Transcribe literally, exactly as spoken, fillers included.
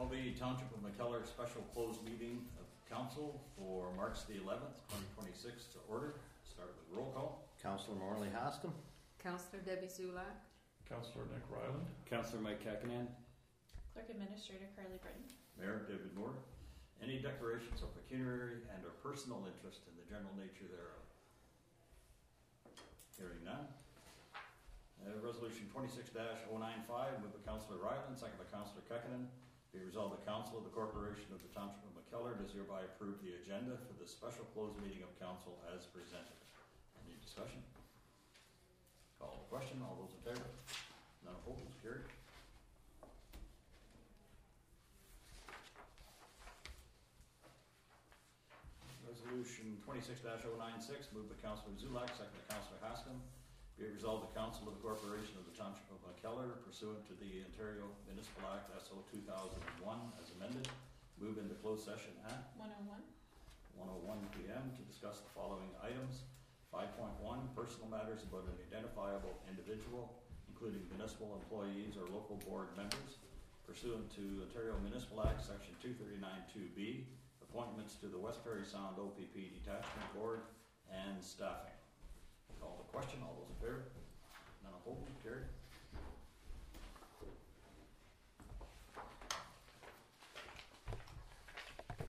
Call the Township of McKellar special closed meeting of council for March the eleventh, twenty twenty-six to order. Start with roll call. Councillor Morley Hoskum. Councillor Debbie Zulak. Councillor Nick Ryland. Councillor Mike Kakanen. Clerk Administrator Carly Britton. Mayor David Moore. Any declarations of pecuniary and or personal interest in the general nature thereof? Hearing none. Uh, resolution twenty-six dash oh nine five, moved by Councillor Ryland, second by Councillor Kekanen. Be resolved, the Council of the Corporation of the Township of McKellar does hereby approve the agenda for the special closed meeting of council as presented. Any discussion? Call the question. All those in favor? None opposed? Carried. Resolution twenty-six dash oh nine six, moved by Councillor Zulak, second by Councillor Hascom. Be it resolved, the Council of the Corporation of the Township of McKellar, pursuant to the Ontario Municipal Act S O two thousand one as amended, move into closed session at one oh one. one oh one p m to discuss the following items. five point one, personal matters about an identifiable individual, including municipal employees or local board members, pursuant to Ontario Municipal Act Section two thirty-nine two B, appointments to the West Parry Sound O P P Detachment Board, and staffing. Call the question.